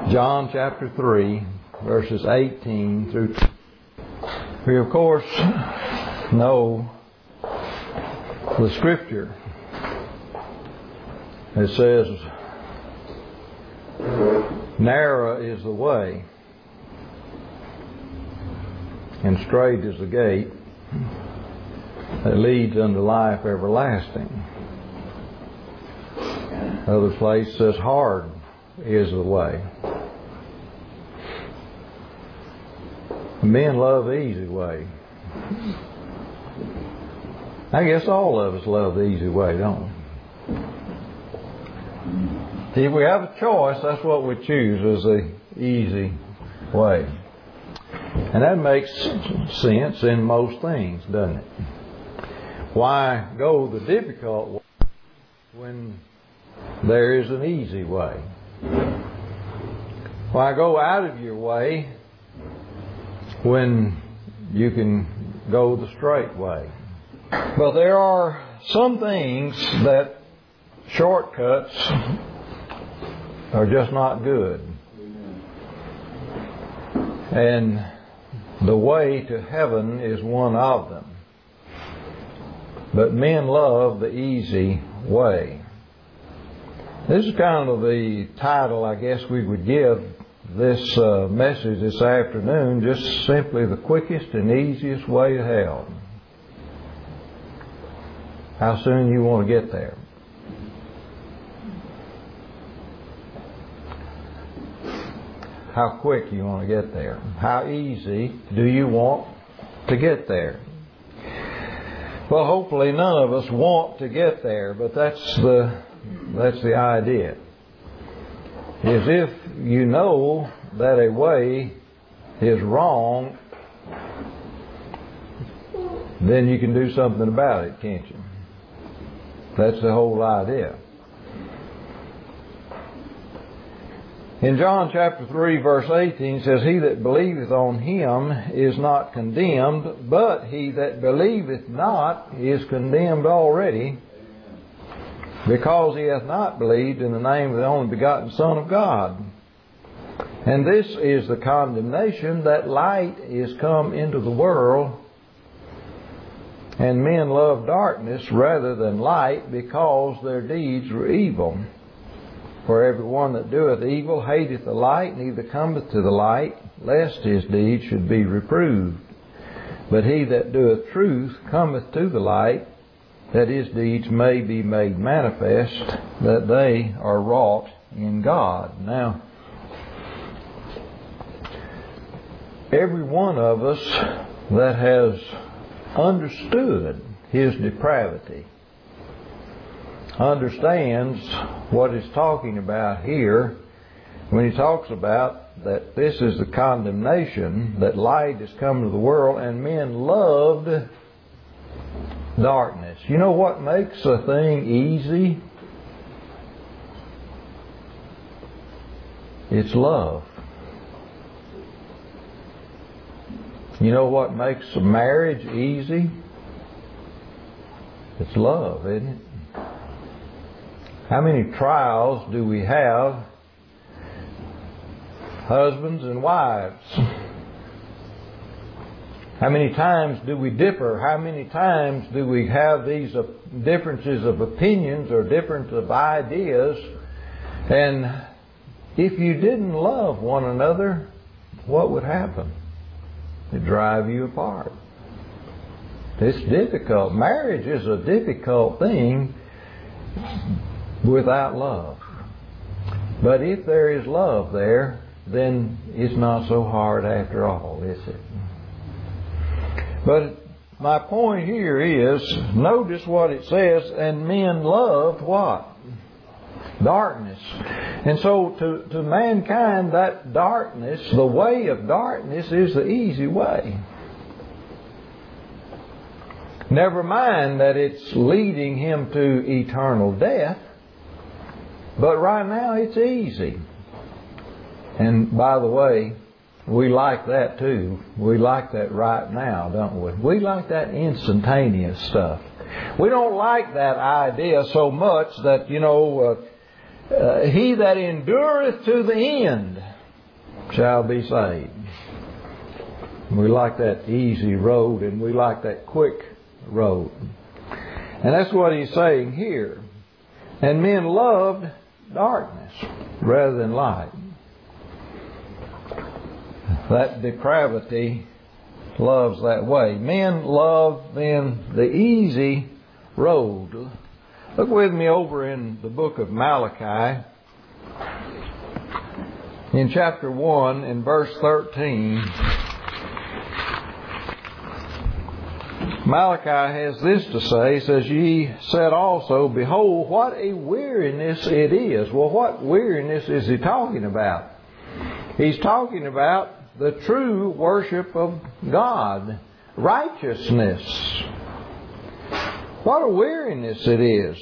John chapter 3, verses 18 through 20. We, of course, know the Scripture. It says, narrow is the way, and straight is the gate that leads unto life everlasting. Other place says, hard is the way. Men love the easy way. I guess all of us love the easy way, don't we? If we have a choice, that's what we choose, is the easy way. And that makes sense in most things, doesn't it? Why go the difficult way when there is an easy way? Why go out of your way when you can go the straight way? But there are some things that shortcuts are just not good. And the way to heaven is one of them. But men love the easy way. This is kind of the title, I guess, we would give this message this afternoon, just simply the quickest and easiest way to hell. How soon you want to get there? How quick you want to get there? How easy do you want to get there? Well, hopefully none of us want to get there, but that's the idea. Is if you know that a way is wrong, then you can do something about it, can't you? That's the whole idea. In John chapter 3 verse 18 says, He that believeth on Him is not condemned, but he that believeth not is condemned already, because he hath not believed in the name of the only begotten Son of God. And this is the condemnation, that light is come into the world, and men love darkness rather than light, because their deeds were evil. For everyone that doeth evil hateth the light, neither cometh to the light, lest his deeds should be reproved. But he that doeth truth cometh to the light, that his deeds may be made manifest, that they are wrought in God. Now, every one of us that has understood his depravity understands what he's talking about here when he talks about that this is the condemnation, that light has come to the world and men loved darkness. You know what makes a thing easy? It's love. You know what makes a marriage easy? It's love, isn't it? How many trials do we have, husbands and wives? How many times do we differ? How many times do we have these differences of opinions or difference of ideas? And if you didn't love one another, what would happen? It'd drive you apart. It's difficult. Marriage is a difficult thing without love. But if there is love there, then it's not so hard after all, is it? But my point here is, notice what it says, and men loved what? Darkness. And so to mankind, that darkness, the way of darkness, is the easy way. Never mind that it's leading him to eternal death, but right now it's easy. And by the way, we like that too. We like that right now, don't we? We like that instantaneous stuff. We don't like that idea so much that, he that endureth to the end shall be saved. We like that easy road, and we like that quick road. And that's what he's saying here. And men loved darkness rather than light. That depravity loves that way. Men love then the easy road. Look with me over in the book of Malachi. In chapter 1, in verse 13, Malachi has this to say. He says, "Ye said also, Behold, what a weariness it is." Well, what weariness is he talking about? He's talking about the true worship of God, righteousness. What a weariness it is.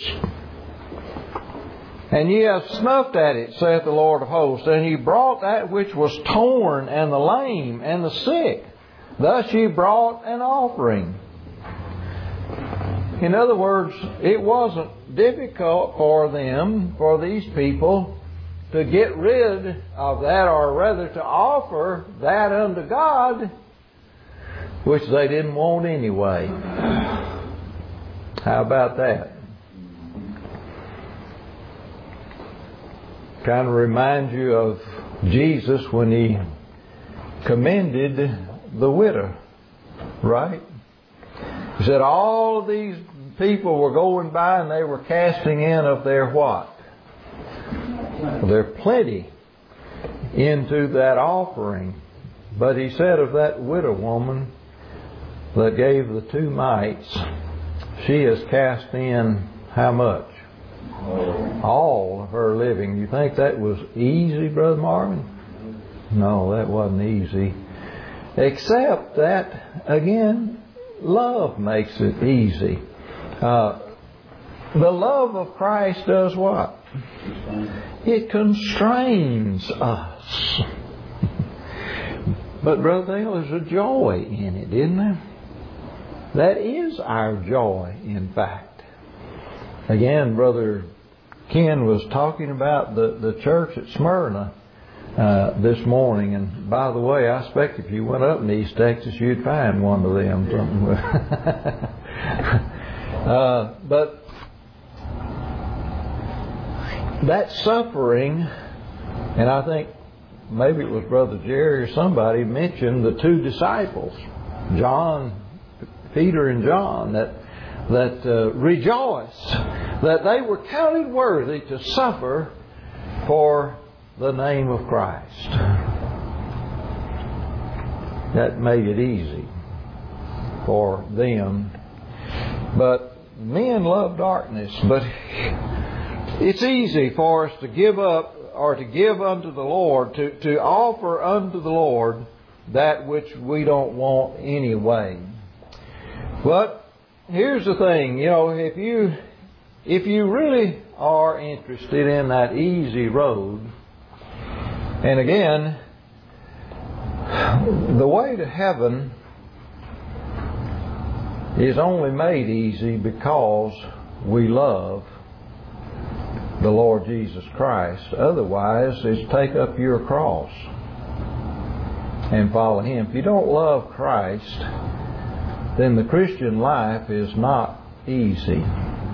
"And ye have snuffed at it, saith the Lord of hosts, and ye brought that which was torn, and the lame, and the sick. Thus ye brought an offering." In other words, it wasn't difficult for them, for these people, to get rid of that, or rather to offer that unto God, which they didn't want anyway. How about that? Kind of reminds you of Jesus when He commended the widow, right? He said all of these people were going by and they were casting in of their what? Their plenty into that offering. But He said of that widow woman that gave the 2 mites, she has cast in how much? All of her living. You think that was easy, Brother Marvin? No, that wasn't easy. Except that, again, love makes it easy. The love of Christ does what? It constrains us. But Brother Dale, there's a joy in it, isn't there? That is our joy, in fact. Again, Brother Ken was talking about the church at Smyrna this morning. And by the way, I expect if you went up in East Texas, you'd find one of them. But that suffering, and I think maybe it was Brother Jerry or somebody mentioned the 2 disciples, Peter and John, that rejoiced that they were counted worthy to suffer for the name of Christ. That made it easy for them. But men love darkness. But it's easy for us to give up, or to give unto the Lord, to offer unto the Lord that which we don't want anyway. But here's the thing, if you really are interested in that easy road, and again, the way to heaven is only made easy because we love the Lord Jesus Christ. Otherwise, it's take up your cross and follow Him. If you don't love Christ, then the Christian life is not easy.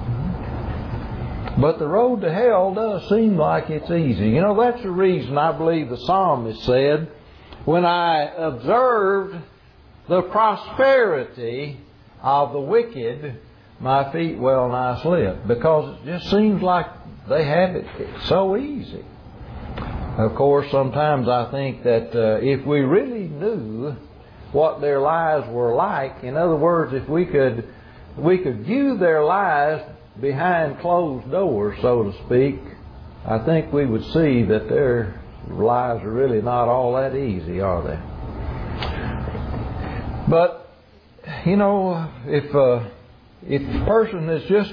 But the road to hell does seem like it's easy. That's the reason I believe the psalmist said, "When I observed the prosperity of the wicked, my feet well nigh slipped." Because it just seems like they have it so easy. Of course, sometimes I think that if we really knew what their lives were like, in other words, if we could view their lives behind closed doors, so to speak, I think we would see that their lives are really not all that easy, are they? But, if a person is just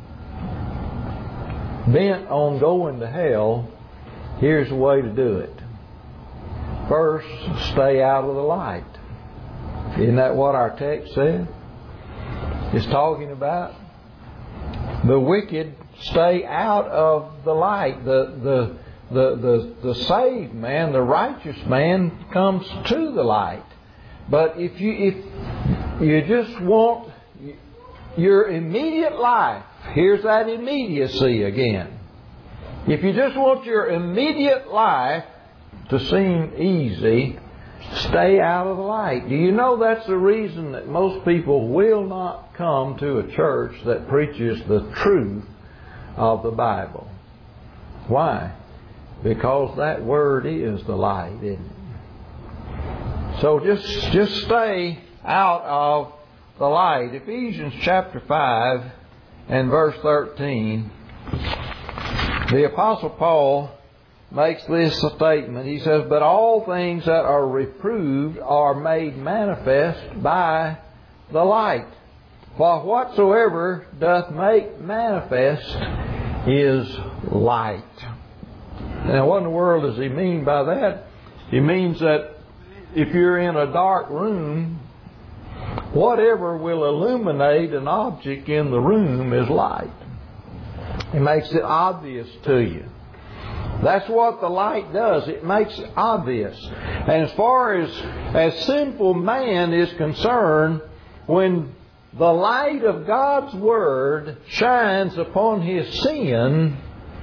bent on going to hell, here's the way to do it. First, stay out of the light. Isn't that what our text said? It's talking about the wicked stay out of the light. The the saved man, the righteous man, comes to the light. But if you just want your immediate life, here's that immediacy again. If you just want your immediate life to seem easy, stay out of the light. Do you know that's the reason that most people will not come to a church that preaches the truth of the Bible? Why? Because that Word is the light, isn't it? So just stay out of the light. Ephesians chapter 5 and verse 13, the Apostle Paul makes this statement. He says, "But all things that are reproved are made manifest by the light. For whatsoever doth make manifest is light." Now, what in the world does he mean by that? He means that if you're in a dark room, whatever will illuminate an object in the room is light. It makes it obvious to you. That's what the light does. It makes it obvious. And as far as sinful man is concerned, when the light of God's Word shines upon his sin,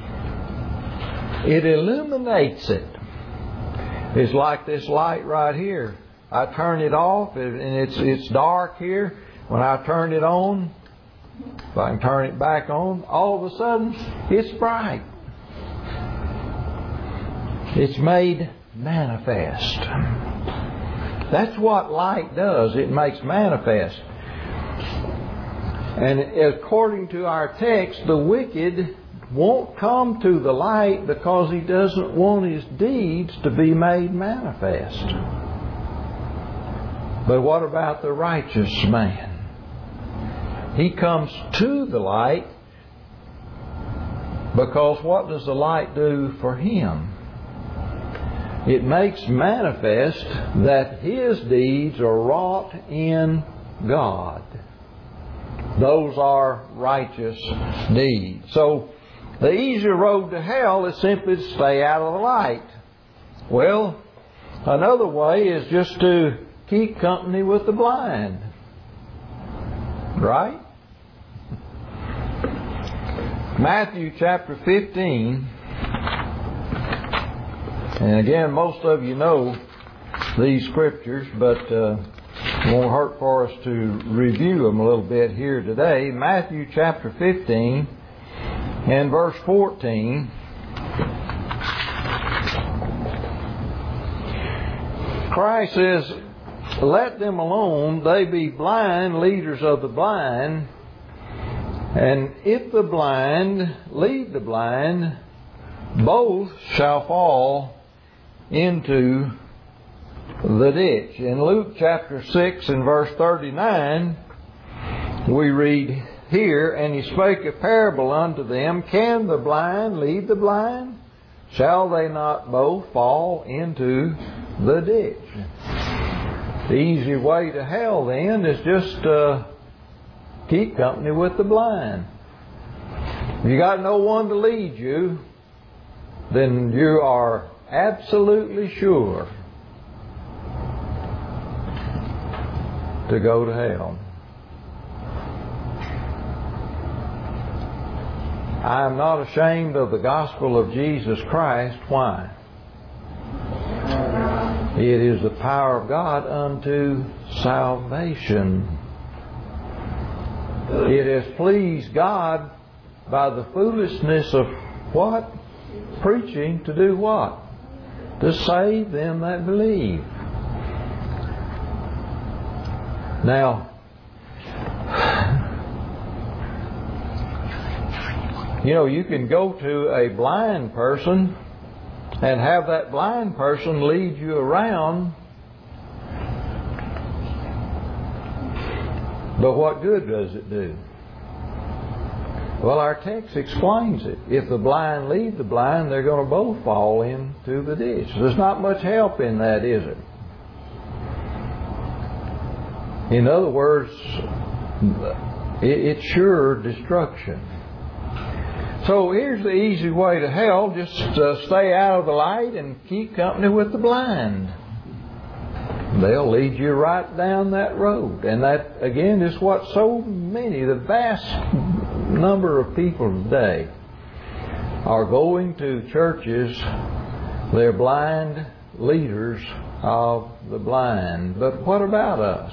it illuminates it. It's like this light right here. I turn it off and it's dark here. When I turn it on, if I can turn it back on, all of a sudden it's bright. It's made manifest. That's what light does. It makes manifest. And according to our text, the wicked won't come to the light because he doesn't want his deeds to be made manifest. But what about the righteous man? He comes to the light because what does the light do for him? It makes manifest that his deeds are wrought in God. Those are righteous deeds. So the easier road to hell is simply to stay out of the light. Well, another way is just to keep company with the blind. Right? Matthew chapter 15. And again, most of you know these scriptures, but it won't hurt for us to review them a little bit here today. Matthew chapter 15 and verse 14. Christ says, "Let them alone, they be blind leaders of the blind. And if the blind lead the blind, both shall fall into the ditch." In Luke chapter 6 and verse 39, we read here, "And he spake a parable unto them, Can the blind lead the blind? Shall they not both fall into the ditch?" The easy way to hell then is just keep company with the blind. If you got no one to lead you, then you are absolutely sure to go to hell. I am not ashamed of the gospel of Jesus Christ. Why? It is the power of God unto salvation. It has pleased God by the foolishness of what? Preaching to do what? To save them that believe. Now, you can go to a blind person and have that blind person lead you around, but what good does it do? Well, our text explains it. If the blind lead the blind, they're going to both fall into the ditch. There's not much help in that, is it? In other words, it's sure destruction. So here's the easy way to hell. Just stay out of the light and keep company with the blind. They'll lead you right down that road. And that, again, is what so many, the vast number of people today are going to churches. They're blind leaders of the blind. But what about us?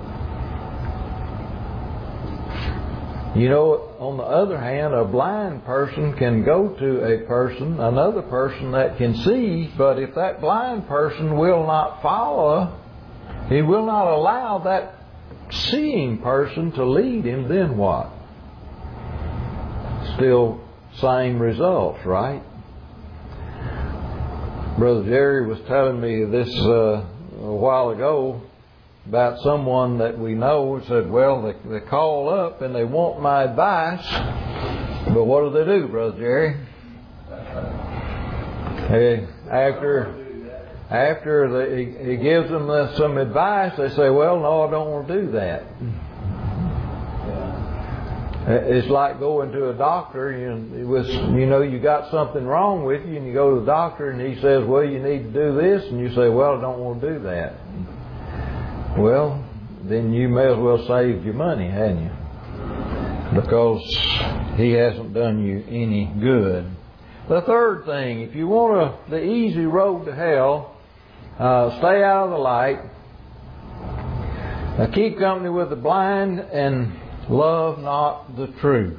You know, on the other hand, a blind person can go to another person that can see, but if that blind person will not follow, he will not allow that seeing person to lead him, then what? Still same results, right? Brother Jerry was telling me this a while ago about someone that we know. Said, well, they call up and they want my advice, but what do, Brother Jerry? After he gives them some advice, they say, well, no, I don't want to do that. It's like going to a doctor. You got something wrong with you, and you go to the doctor, and he says, well, you need to do this, and you say, well, I don't want to do that. Well, then you may as well save your money, hadn't you? Because he hasn't done you any good. The third thing, if you want the easy road to hell, stay out of the light, keep company with the blind, and love not the truth.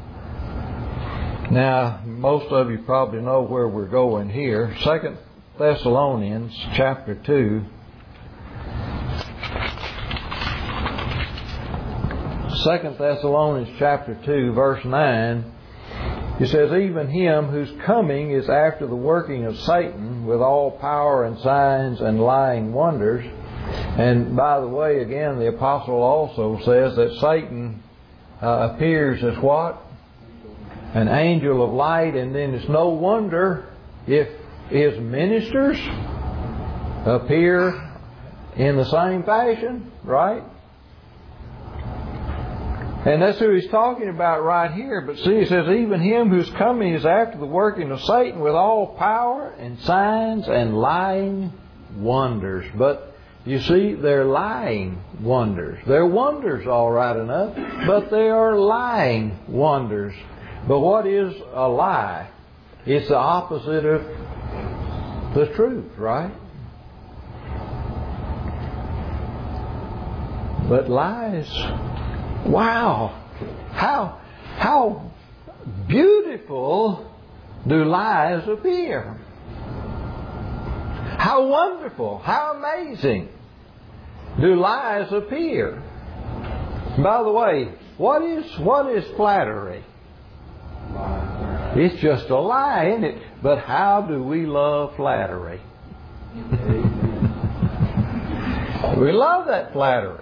Now, most of you probably know where we're going here. 2 Thessalonians chapter 2. 2 Thessalonians chapter 2, verse 9. It says, even him whose coming is after the working of Satan with all power and signs and lying wonders. And by the way, again, the apostle also says that Satan appears as what? An angel of light. And then it's no wonder if his ministers appear in the same fashion, right? And that's who he's talking about right here. But see, it says, even him whose coming is after the working of Satan with all power and signs and lying wonders. But you see, they're lying wonders. They're wonders all right enough, but they are lying wonders. But what is a lie? It's the opposite of the truth, right? But lies, wow, how beautiful do lies appear? How wonderful, how amazing do lies appear? By the way, what is flattery? It's just a lie, isn't it? But how do we love flattery? We love that flattery.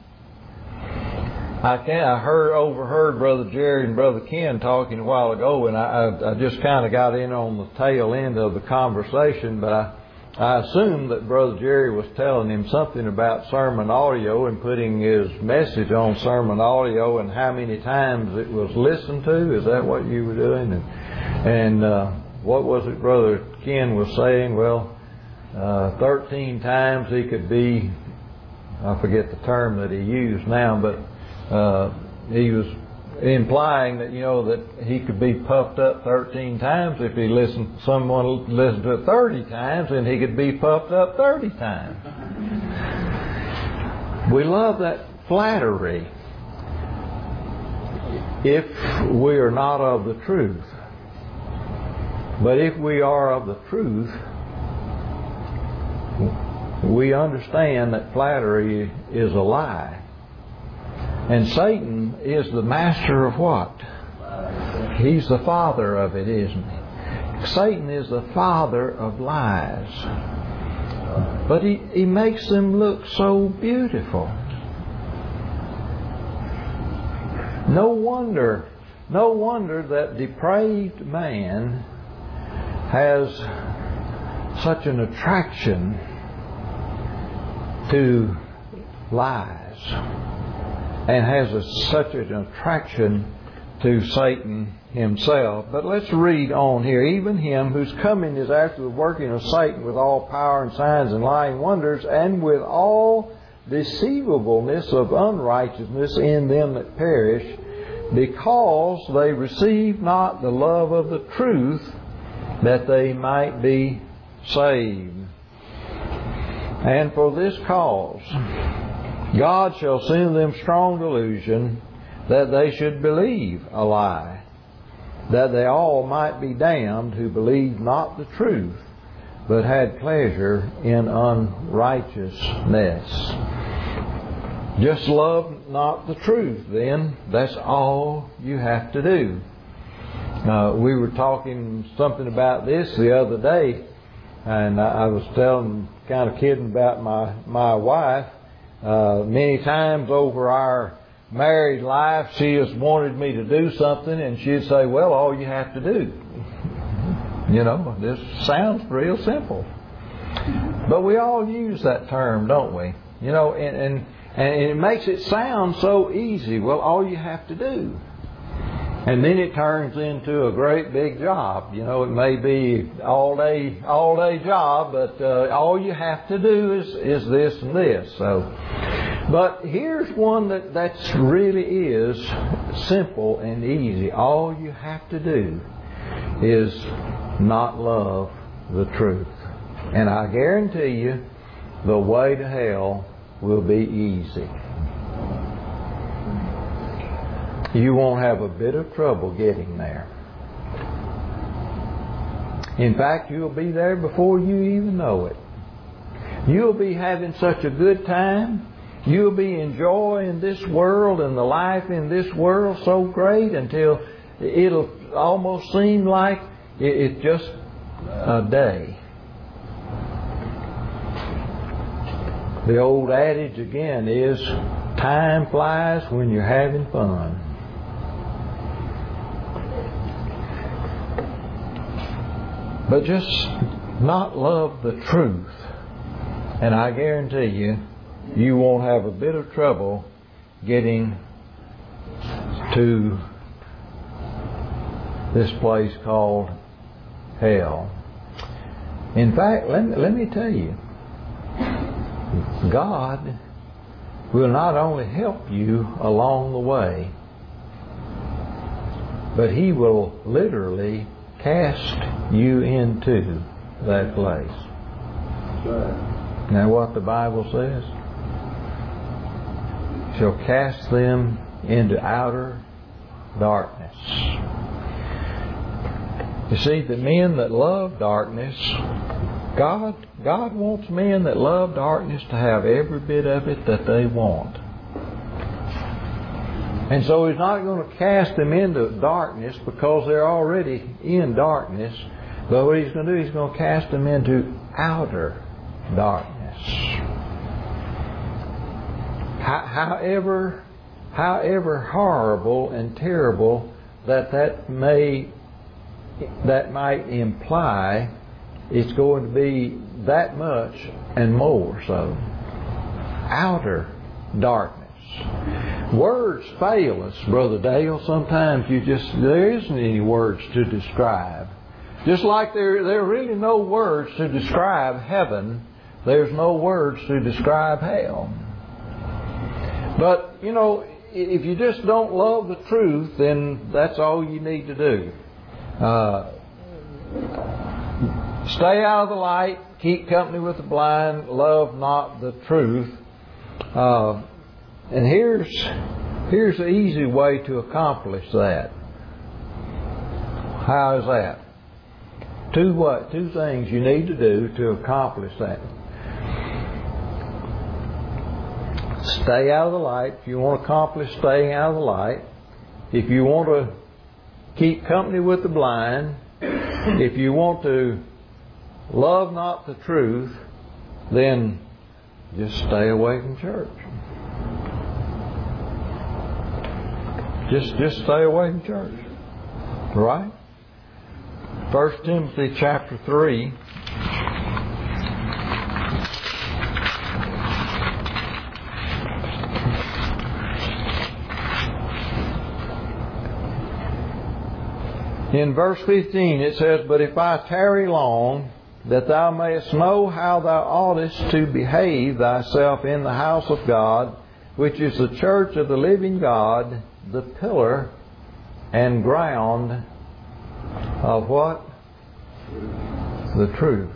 I overheard Brother Jerry and Brother Ken talking a while ago, and I just kind of got in on the tail end of the conversation, but I assumed that Brother Jerry was telling him something about sermon audio and putting his message on sermon audio and how many times it was listened to. Is that what you were doing? And what was it Brother Ken was saying? Well, 13 times he could be, I forget the term that he used now, but he was implying that, that he could be puffed up 13 times if someone listened to it 30 times, and he could be puffed up 30 times. We love that flattery if we are not of the truth. But if we are of the truth, we understand that flattery is a lie. And Satan is the master of what? He's the father of it, isn't he? Satan is the father of lies. But he makes them look so beautiful. No wonder that depraved man has such an attraction to lies, and has such an attraction to Satan himself. But let's read on here. Even him whose coming is after the working of Satan with all power and signs and lying wonders, and with all deceivableness of unrighteousness in them that perish, because they receive not the love of the truth, that they might be saved. And for this cause God shall send them strong delusion, that they should believe a lie, that they all might be damned who believed not the truth, but had pleasure in unrighteousness. Just love not the truth, then. That's all you have to do. We were talking something about this the other day, and I was kind of kidding about my wife. Many times over our married life, she has wanted me to do something, and she'd say, well, all you have to do. You know, this sounds real simple. But we all use that term, don't we? You know, and it makes it sound so easy. Well, all you have to do. And then it turns into a great big job. You know, it may be all day job, but all you have to do is this and this. So, but here's one that's really is simple and easy. All you have to do is not love the truth. And I guarantee you, the way to hell will be easy. You won't have a bit of trouble getting there. In fact, you'll be there before you even know it. You'll be having such a good time. You'll be enjoying this world and the life in this world so great until it'll almost seem like it's just a day. The old adage again is, time flies when you're having fun. But just not love the truth, and I guarantee you won't have a bit of trouble getting to this place called hell. In fact, let me tell you, God will not only help you along the way, but He will literally cast you into that place. Now what the Bible says? Shall cast them into outer darkness. You see, the men that love darkness, God wants men that love darkness to have every bit of it that they want. And so He's not going to cast them into darkness because they're already in darkness. But what He's going to do, He's going to cast them into outer darkness. However horrible and terrible that might imply, it's going to be that much and more so. Outer darkness. Words fail us, Brother Dale. Sometimes there isn't any words to describe. Just like there are really no words to describe heaven, there's no words to describe hell. But, you know, if you just don't love the truth, then that's all you need to do. Stay out of the light, keep company with the blind, love not the truth. And here's the easy way to accomplish that. How is that? Two things you need to do to accomplish that. Stay out of the light. If you want to accomplish staying out of the light, if you want to keep company with the blind, if you want to love not the truth, then just stay away from church. Just stay away from church. Right? 1 Timothy chapter 3. In verse 15 it says, "But if I tarry long, that thou mayest know how thou oughtest to behave thyself in the house of God, which is the church of the living God, the pillar and ground of" what? The truth.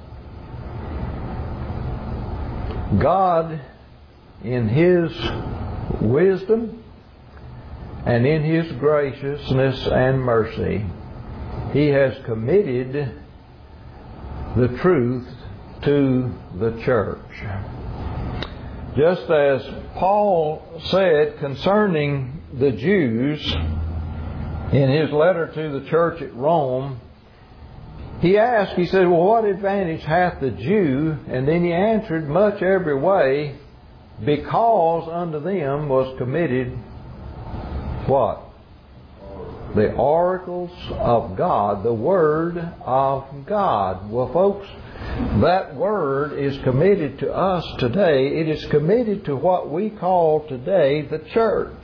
God, in His wisdom and in His graciousness and mercy, He has committed the truth to the church. Just as Paul said concerning the Jews in his letter to the church at Rome, he asked, he said, "Well, what advantage hath the Jew?" And then he answered, "Much every way, because unto them was committed" what? The oracles of God, the Word of God. Well, folks, that Word is committed to us today. It is committed to what we call today the church.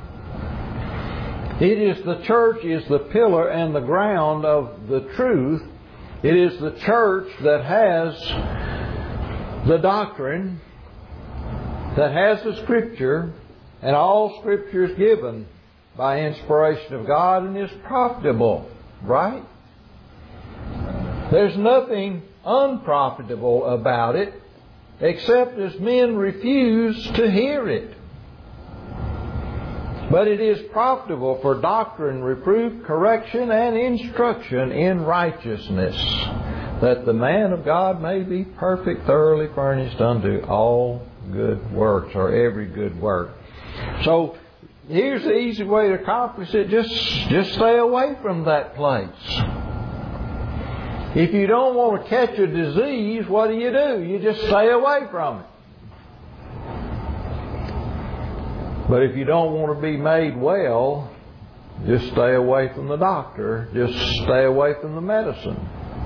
It is the church is the pillar and the ground of the truth. It is the church that has the doctrine, that has the Scripture, and all Scripture is given by inspiration of God and is profitable, right? There's nothing unprofitable about it, except as men refuse to hear it. But it is profitable for doctrine, reproof, correction, and instruction in righteousness, that the man of God may be perfect, thoroughly furnished unto all good works, or every good work. So, here's the easy way to accomplish it. Just stay away from that place. If you don't want to catch a disease, what do? You just stay away from it. But if you don't want to be made well, just stay away from the doctor. Just stay away from the medicine.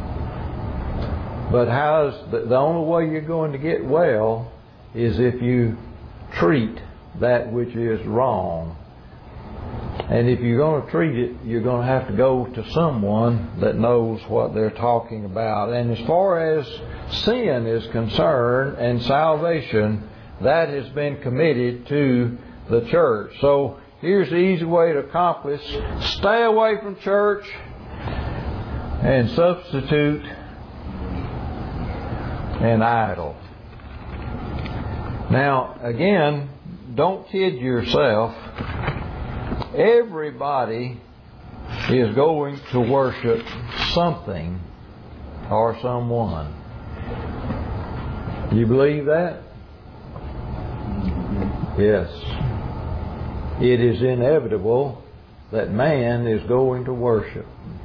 But the only way you're going to get well is if you treat that which is wrong. And if you're going to treat it, you're going to have to go to someone that knows what they're talking about. And as far as sin is concerned and salvation, that has been committed to the church. So here's the easy way to accomplish: stay away from church and substitute an idol. Now, again, don't kid yourself. Everybody is going to worship something or someone. You believe that? Yes. It is inevitable that man is going to worship.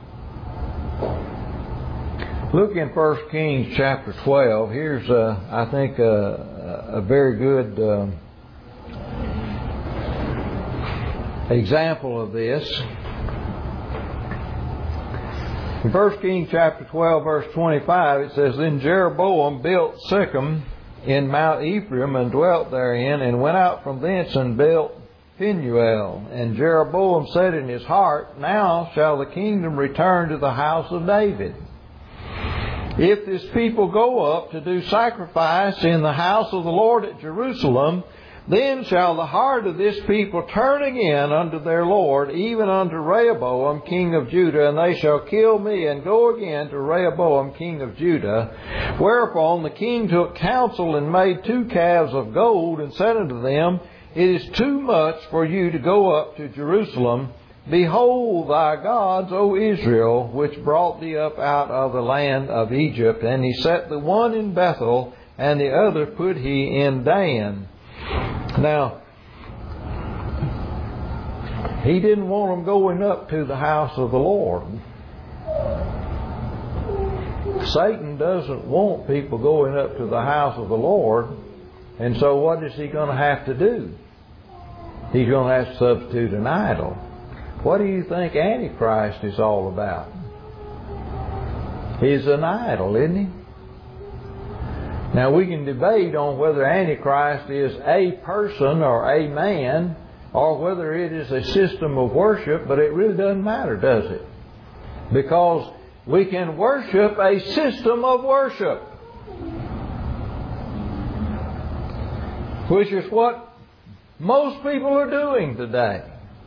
Look in 1 Kings chapter 12. Here's, I think, a very good example of this. In 1 Kings chapter 12, verse 25, it says, "Then Jeroboam built Shechem in Mount Ephraim, and dwelt therein, and went out from thence and built Peniel. And Jeroboam said in his heart, Now shall the kingdom return to the house of David. If this people go up to do sacrifice in the house of the Lord at Jerusalem, then shall the heart of this people turn again unto their Lord, even unto Rehoboam king of Judah, and they shall kill me, and go again to Rehoboam king of Judah. Whereupon the king took counsel, and made 2 calves of gold, and said unto them, It is too much for you to go up to Jerusalem. Behold thy gods, O Israel, which brought thee up out of the land of Egypt. And he set the one in Bethel, and the other put he in Dan." Now, he didn't want them going up to the house of the Lord. Satan doesn't want people going up to the house of the Lord. And so what is he going to have to do? He's going to have to substitute an idol. What do you think Antichrist is all about? He's an idol, isn't he? Now we can debate on whether Antichrist is a person or a man, or whether it is a system of worship, but it really doesn't matter, does it? Because we can worship a system of worship, which is what most people are doing today.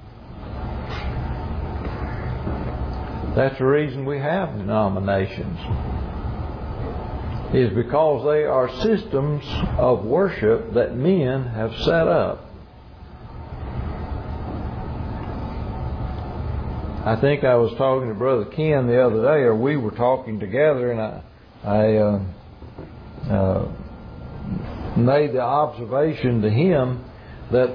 That's the reason we have denominations, is because they are systems of worship that men have set up. I think I was talking to Brother Ken the other day, or we were talking together, and I made the observation to him that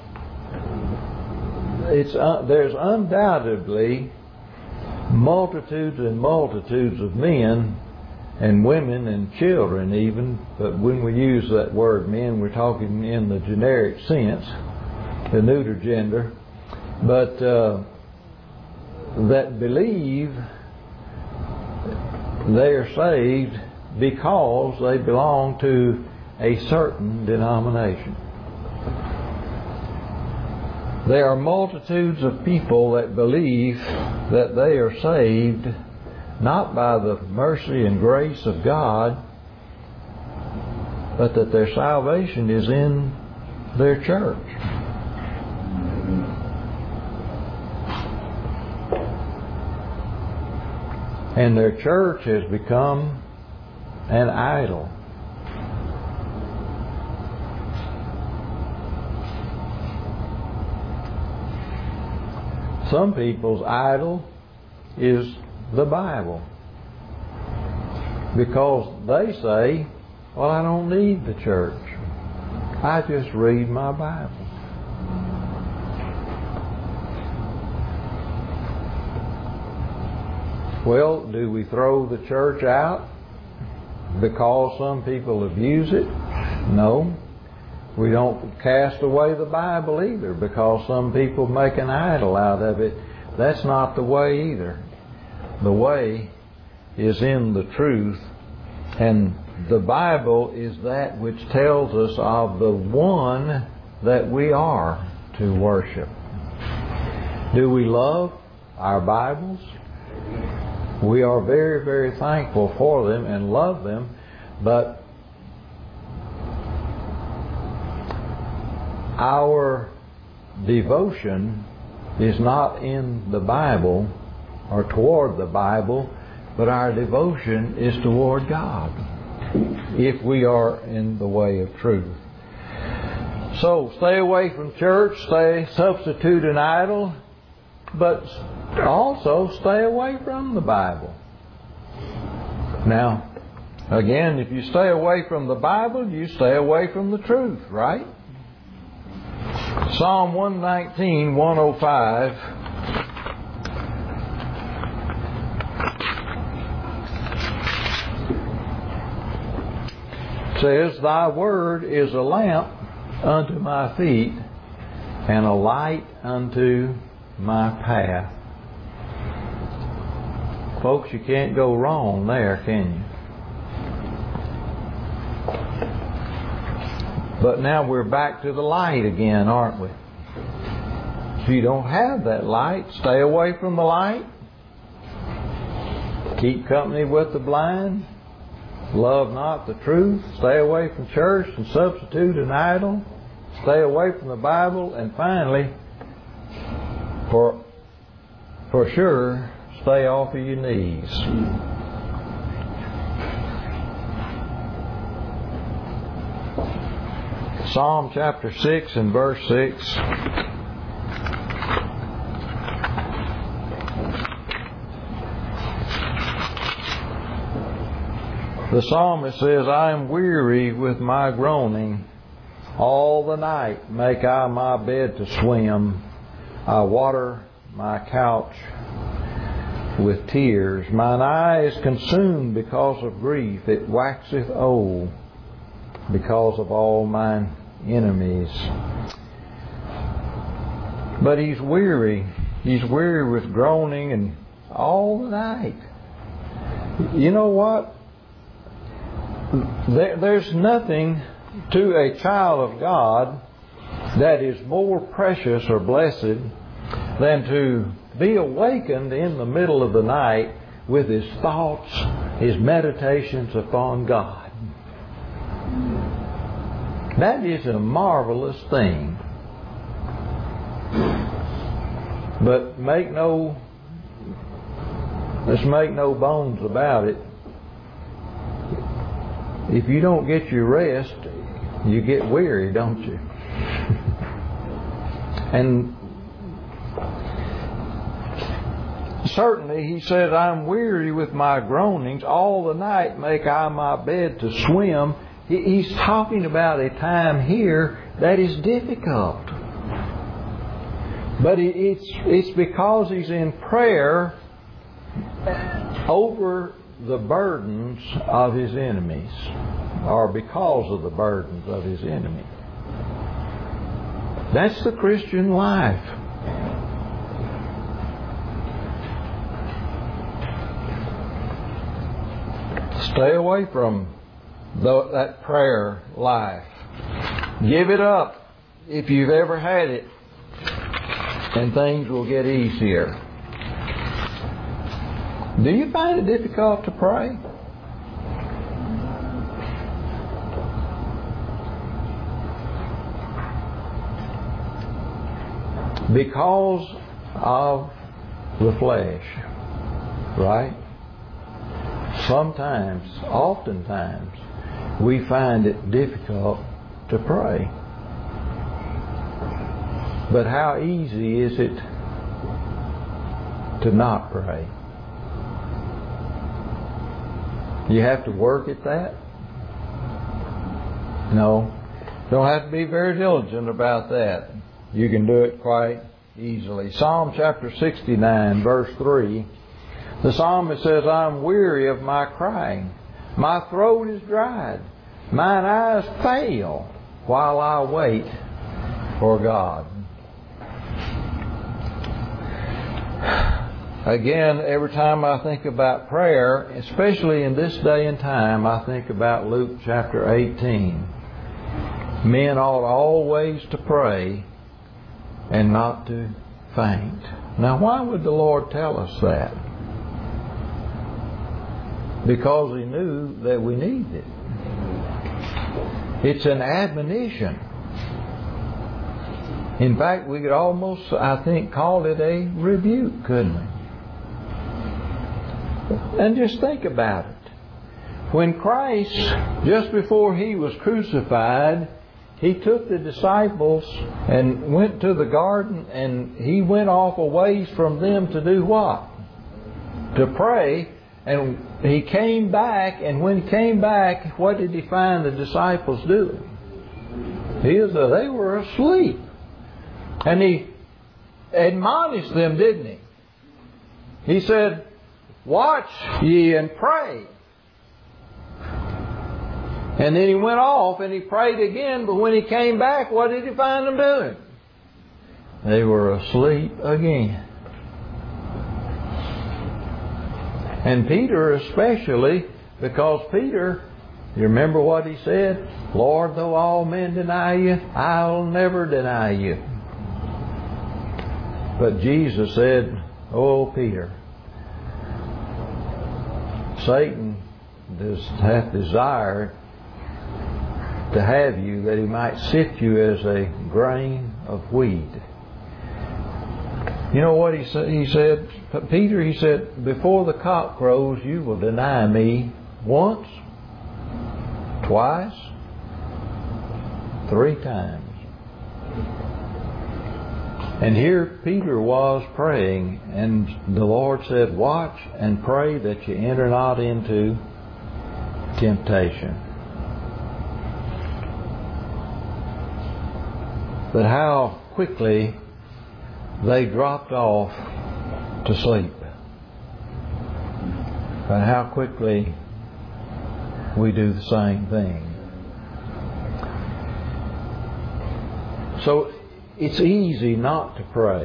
there's undoubtedly multitudes and multitudes of men and women and children even, but when we use that word men, we're talking in the generic sense, the neuter gender, but that believe they are saved because they belong to a certain denomination. There are multitudes of people that believe that they are saved not by the mercy and grace of God, but that their salvation is in their church. And their church has become an idol. Some people's idol is the Bible, because they say, well, I don't need the church. I just read my Bible. Well, do we throw the church out because some people abuse it? No. We don't cast away the Bible either because some people make an idol out of it. That's not the way either. The way is in the truth, and the Bible is that which tells us of the one that we are to worship. Do we love our Bibles? We are very, very thankful for them and love them, but our devotion is not in the Bible or toward the Bible, but our devotion is toward God, if we are in the way of truth. So stay away from church, substitute an idol, but also stay away from the Bible. Now, again, if you stay away from the Bible, you stay away from the truth, right? Psalm 119, 105 says, Thy word is a lamp unto my feet and a light unto my path. Folks, you can't go wrong there, can you? But now we're back to the light again, aren't we? If you don't have that light, stay away from the light. Keep company with the blind. Love not the truth. Stay away from church and substitute an idol. Stay away from the Bible. And finally, for sure, stay off of your knees. Psalm chapter 6 and verse 6. The psalmist says, I am weary with my groaning. All the night make I my bed to swim. I water my couch with tears. Mine eye is consumed because of grief. It waxeth old because of all mine enemies. But he's weary. He's weary with groaning and all the night. You know what? There's nothing to a child of God that is more precious or blessed than to be awakened in the middle of the night with his thoughts, his meditations upon God. That is a marvelous thing. But let's make no bones about it. If you don't get your rest, you get weary, don't you? And certainly he says, I'm weary with my groanings. All the night make I my bed to swim. He's talking about a time here that is difficult. But it's because he's in prayer over the burdens of his enemies, or because of the burdens of his enemy. That's the Christian life. Stay away from that prayer life. Give it up if you've ever had it, and things will get easier. Do you find it difficult to pray? Because of the flesh, right? Sometimes, oftentimes, we find it difficult to pray. But how easy is it to not pray? You have to work at that? No. Don't have to be very diligent about that. You can do it quite easily. Psalm chapter 69, verse 3. The psalmist says, I'm weary of my crying. My throat is dried. Mine eyes fail while I wait for God. Again, every time I think about prayer, especially in this day and time, I think about Luke chapter 18. Men ought always to pray and not to faint. Now, why would the Lord tell us that? Because He knew that we needed it. It's an admonition. In fact, we could almost, I think, call it a rebuke, couldn't we? And just think about it. When Christ, just before He was crucified, He took the disciples and went to the garden, and He went off a ways from them to do what? To pray. And He came back, and when He came back, what did He find the disciples doing? They were asleep. And He admonished them, didn't He? He said, watch ye and pray. And then He went off and He prayed again, but when He came back, what did He find them doing? They were asleep again. And Peter especially, because Peter, you remember what he said? Lord, though all men deny you, I'll never deny you. But Jesus said, oh, Peter, Satan hath desired to have you that he might sift you as a grain of wheat. You know what he said? Peter, he said, before the cock crows, you will deny me once, twice, 3 times. And here Peter was praying, and the Lord said, watch and pray that you enter not into temptation. But how quickly they dropped off to sleep. And how quickly we do the same thing. So it's easy not to pray.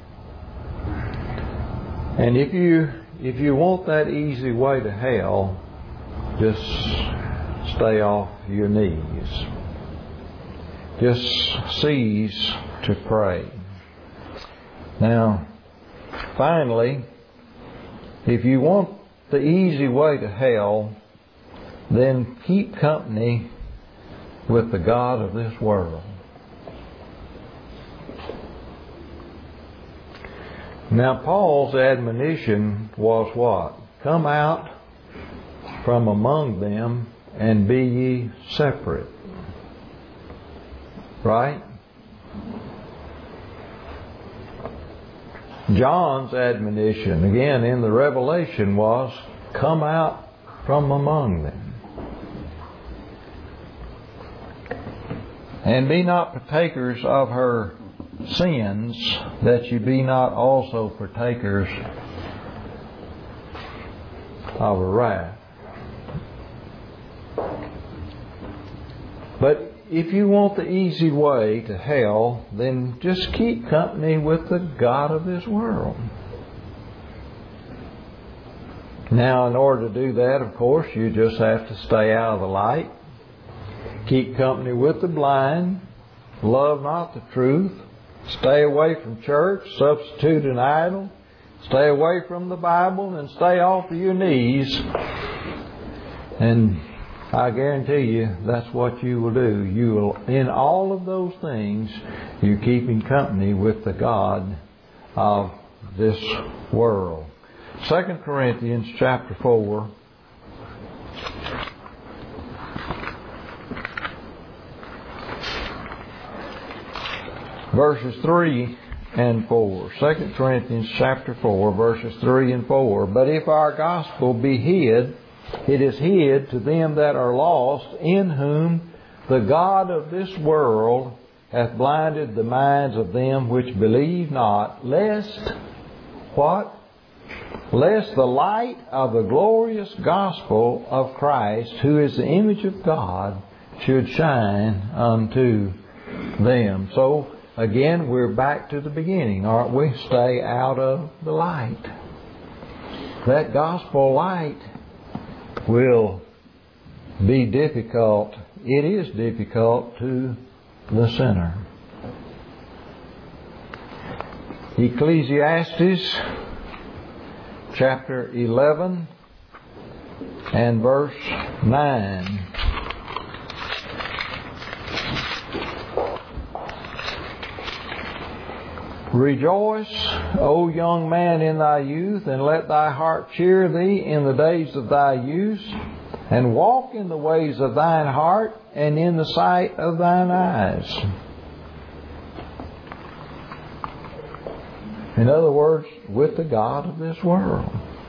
And if you want that easy way to hell, just stay off your knees. Just cease to pray. Now, Finally, if you want the easy way to hell, then keep company with the god of this world. Now, Paul's admonition was what? Come out from among them and be ye separate. Right? John's admonition, again in the Revelation, was come out from among them. And be not partakers of her sins, that you be not also partakers of her wrath. But if you want the easy way to hell, then just keep company with the god of this world. Now, in order to do that, of course, you just have to stay out of the light. Keep company with the blind. Love not the truth. Stay away from church. Substitute an idol. Stay away from the Bible and stay off of your knees. And I guarantee you that's what you will do. You will, in all of those things, you're keeping company with the god of this world. 2 Corinthians chapter 4. Verses 3 and 4. 2 Corinthians chapter 4, verses 3 and 4. But if our gospel be hid, it is hid to them that are lost, in whom the god of this world hath blinded the minds of them which believe not, lest, what? Lest the light of the glorious gospel of Christ, who is the image of God, should shine unto them. So, again, we're back to the beginning, aren't we? Stay out of the light. That gospel light will be difficult. It is difficult to the sinner. Ecclesiastes chapter 11 and verse 9. Rejoice, O young man, in thy youth, and let thy heart cheer thee in the days of thy youth, and walk in the ways of thine heart, and in the sight of thine eyes. In other words, with the god of this world.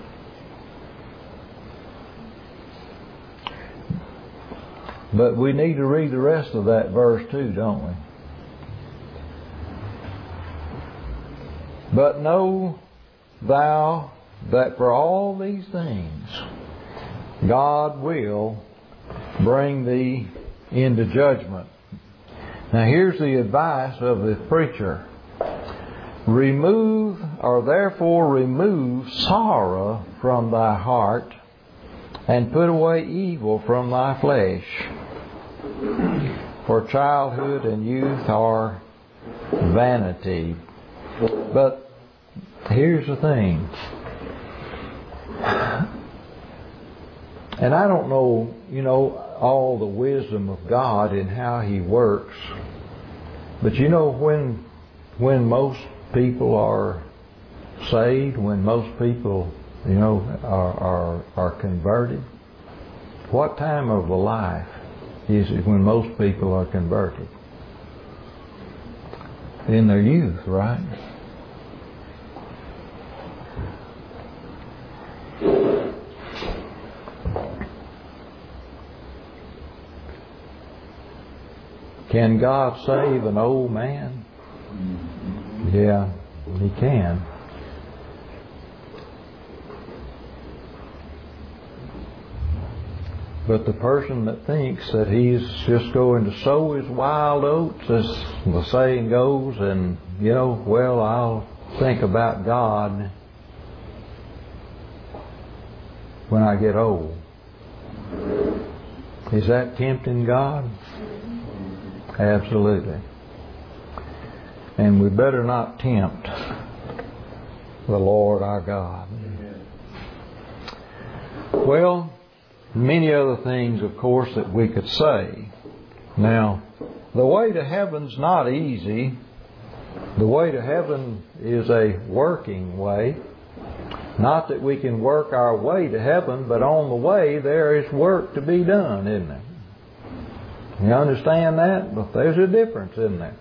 But we need to read the rest of that verse too, don't we? But know thou that for all these things God will bring thee into judgment. Now here's the advice of the preacher. Therefore remove sorrow from thy heart, and put away evil from thy flesh. For childhood and youth are vanity. But here's the thing. And I don't know, all the wisdom of God and how He works. But when most people are saved, when most people, are converted, what time of the life is it when most people are converted? In their youth, right? Can God save an old man? Yeah, He can. But the person that thinks that he's just going to sow his wild oats, as the saying goes, and, I'll think about God when I get old. Is that tempting God? Absolutely. And we better not tempt the Lord our God. Well, many other things, of course, that we could say. Now, the way to heaven's not easy. The way to heaven is a working way. Not that we can work our way to heaven, but on the way there is work to be done, isn't there? You understand that? But there's a difference, isn't there?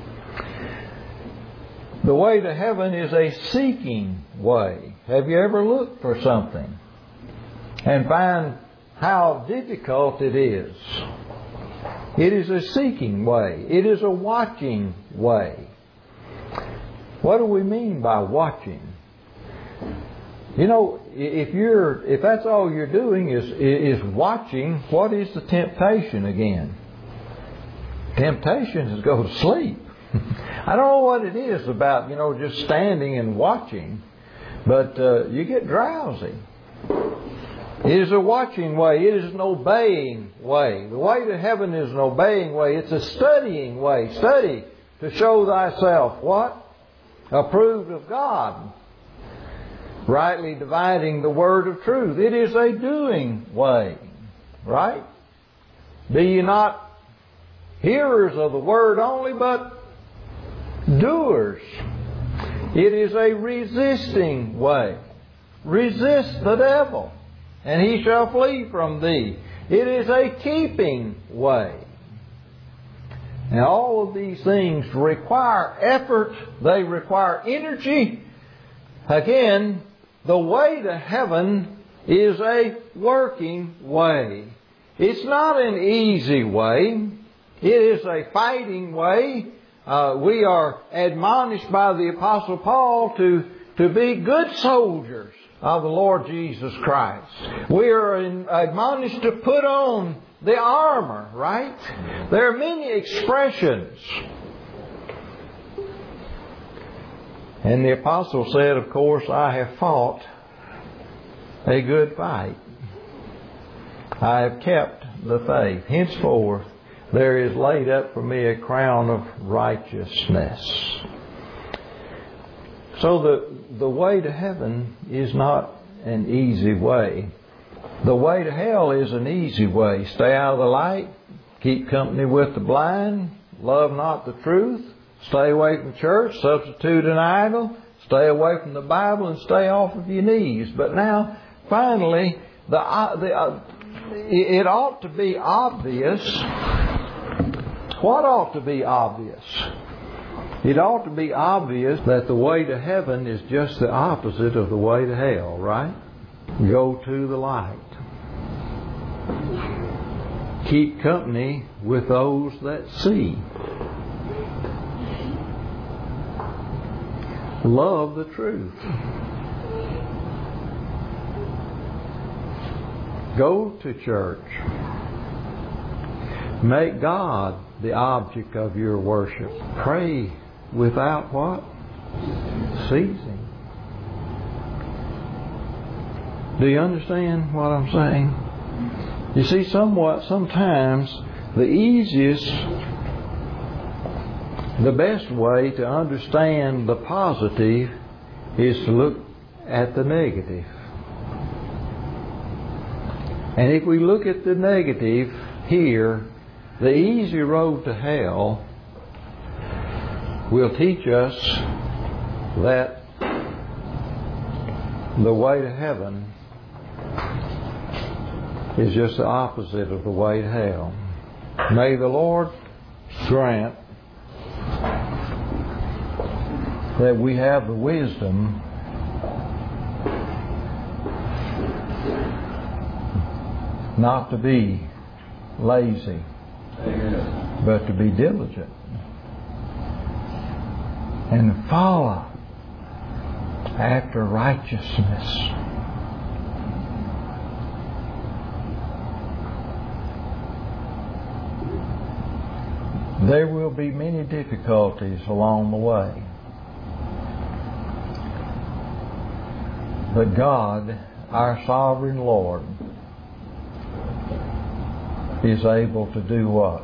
The way to heaven is a seeking way. Have you ever looked for something and find how difficult it is? It is a seeking way. It is a watching way. What do we mean by watching? You know, if that's all you're doing is watching, what is the temptation again? Temptation is to go to sleep. I don't know what it is about, just standing and watching, but you get drowsy. It is a watching way. It is an obeying way. The way to heaven is an obeying way. It's a studying way. Study to show thyself what? Approved of God. Rightly dividing the word of truth. It is a doing way. Right? Be ye not hearers of the word only, but doers. It is a resisting way. Resist the devil, and he shall flee from thee. It is a keeping way. Now, all of these things require effort. They require energy. Again, the way to heaven is a working way. It's not an easy way. It is a fighting way. We are admonished by the Apostle Paul to be good soldiers of the Lord Jesus Christ. We are admonished to put on the armor, right? There are many expressions. And the Apostle said, of course, I have fought a good fight. I have kept the faith. Henceforth, there is laid up for me a crown of righteousness. So the way to heaven is not an easy way. The way to hell is an easy way. Stay out of the light. Keep company with the blind. Love not the truth. Stay away from church. Substitute an idol. Stay away from the Bible and stay off of your knees. But now, finally, it ought to be obvious. What ought to be obvious? It ought to be obvious that the way to heaven is just the opposite of the way to hell, right? Go to the light. Keep company with those that see. Love the truth. Go to church. Make God the object of your worship. Pray without what? Ceasing. Do you understand what I'm saying? You see, sometimes the easiest, the best way to understand the positive is to look at the negative. And if we look at the negative here, the easy road to hell will teach us that the way to heaven is just the opposite of the way to hell. May the Lord grant that we have the wisdom not to be lazy, but to be diligent and follow after righteousness. There will be many difficulties along the way. But God, our sovereign Lord, is able to do what?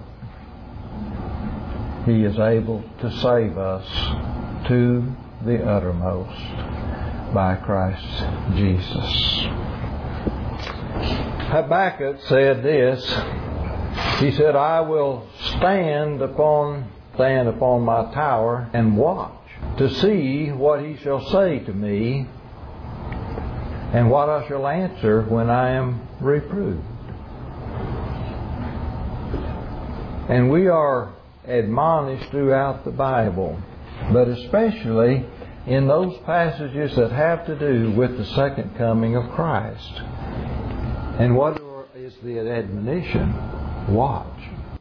He is able to save us to the uttermost. by Christ Jesus. Habakkuk said this. He said, I will stand upon my tower and watch to see what he shall say to me and what I shall answer when I am reproved. And we are admonished throughout the Bible, but especially in those passages that have to do with the second coming of Christ. And what is the admonition? Watch.